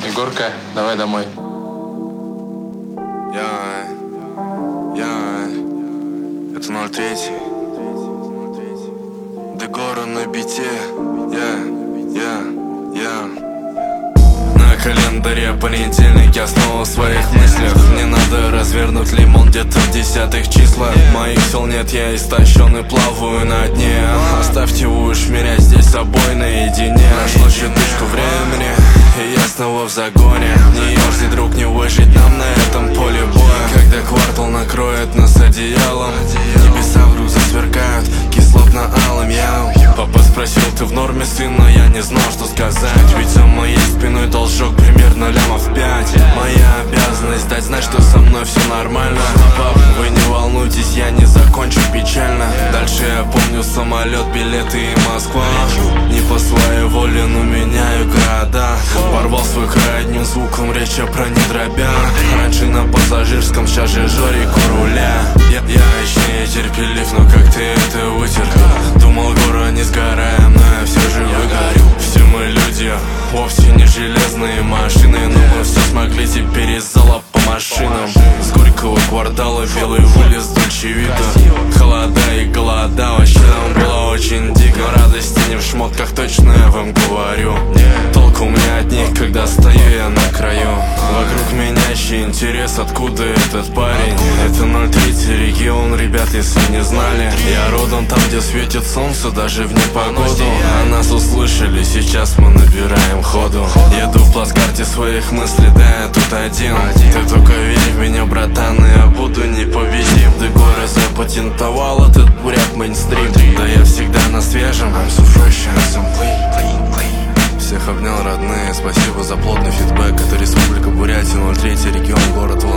Егорка, давай домой. Это 03. Дегора на бите. На календаре понедельник, я снова в своих мыслях. Мне надо развернуть лимон где-то в 10-х числах. Моих сил нет, я истощен и плаваю на дне. Оставьте уж меня здесь с собой наедине. Нашло чуточку времени, и я снова в загоне. Не ерзи, друг, не выжить нам на этом поле боя. Когда квартал накроет нас одеялом, небеса вдруг засверкают кислотно-алым. Папа спросил, ты в норме, сын, но я не знал, что сказать. Ведь за моей спиной должок примерно лямов 5. Моя обязанность дать знать, что со мной все нормально. Пап, вы не волнуйтесь, я не закончу печально. Дальше я помню самолет, билеты и Москва. Не по своей воле, но меняю города. Порвал свой край одним звуком, речь про недробя. Раньше на пассажирском, сейчас же Жорик у руля. Я еще не терпелив, но как ты это вытер? Думал, гора не сгораем, но я все же выгорю. Все мы люди, вовсе не железные машины, но мы все смогли теперь из зала по машинам. С Горького квартала белый вылез Дольче Вита. Холода и голода, вообще нам было очень дико. Но радости не в шмотках, точно я вам говорю. Толку мне от них, когда стою я на краю. Вокруг меняющий интерес, откуда этот парень. Это 03 регион, ребят, если не знали. Я родом там, где светит солнце, даже в непогоду. А нас услышали, сейчас мы набираем ходу. Еду в плацкарте своих мыслей, да я тут один. Ты только верь в меня, братан, и я буду непобедим. Ты горы запатентовал этот бурят мейнстрим. Да я всегда на свежем, I'm so fresh and so всех обнял, родные, спасибо за плотный фидбэк. Это Республика Бурятия, 03 регион, город Владимир.